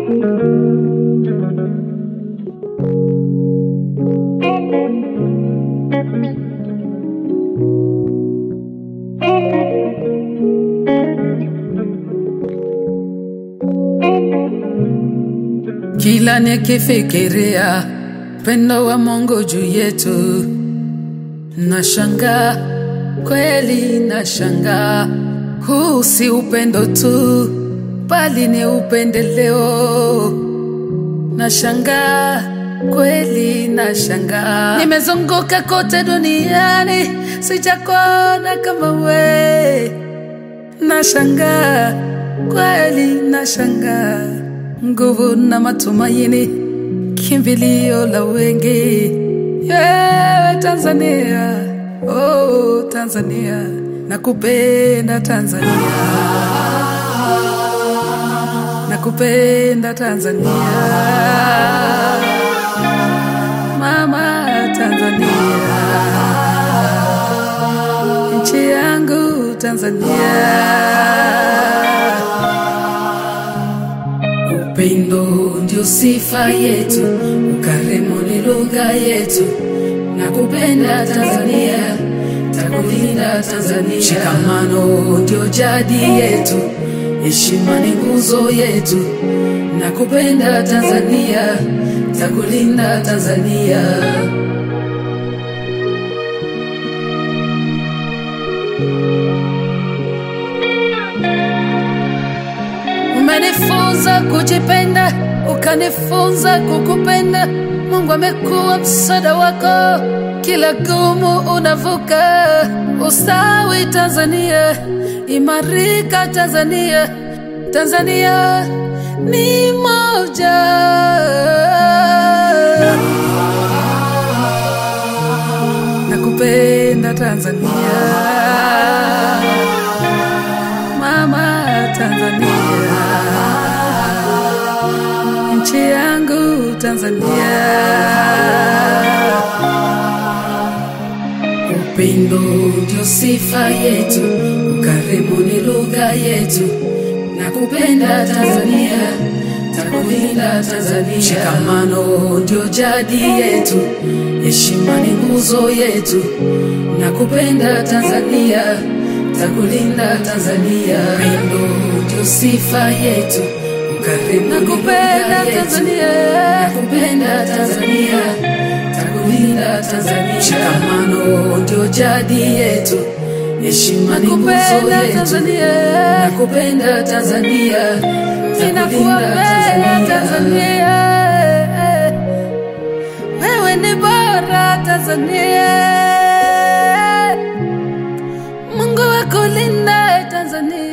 Kila nikifikiria pendo wa Mungu juu yetu, nashangaa, kweli nashangaa. Huu si upendo tu, bali ni upendeleo. Nashangaa, kweli nashangaa. Nimezunguka kote duniani, sijakuona kama we. Nashangaa, kweli nashangaa. Nguvu na matumaini, kimbilio la wengi. Yeah, Tanzania, oh Tanzania, nakupenda Tanzania, nakupenda Tanzania, mama Tanzania, nchi yangu Tanzania. Upendo ndio sifa yetu, ukarimu ni lugha yetu. Nakupenda Tanzania, takulinda Tanzania. Shikamano ndio jadi yetu, heshima ni nguzo yetu. Nakupenda Tanzania, takulinda Tanzania. Umenifunza kujipenda, ukanifunza kukupenda. Mungu amekuwa msaada wako, kila gumu unavuka. Ustawi Tanzania, imarika Tanzania. Tanzania ni moja. Nakupenda Tanzania, mama Tanzania, nchi yangu Tanzania. Upendo ndio sifa yetu, ukarimu ni lugha yetu. Nakupenda Tanzania, takulinda Tanzania. Shikamano ndio jadi yetu, heshima ni nguzo yetu. Nakupenda Tanzania, takulinda Tanzania. Upendo ndio sifa yetu, ukarimu nakupenda Tanzania, nakupenda Tanzania, takulinda Tanzania. Shikamano ndio jadi yetu, heshima ni nguzo yetu. Nakupenda Tanzania, ninakuombea Tanzania. Wewe ni bora Tanzania, Mungu akulinde Tanzania.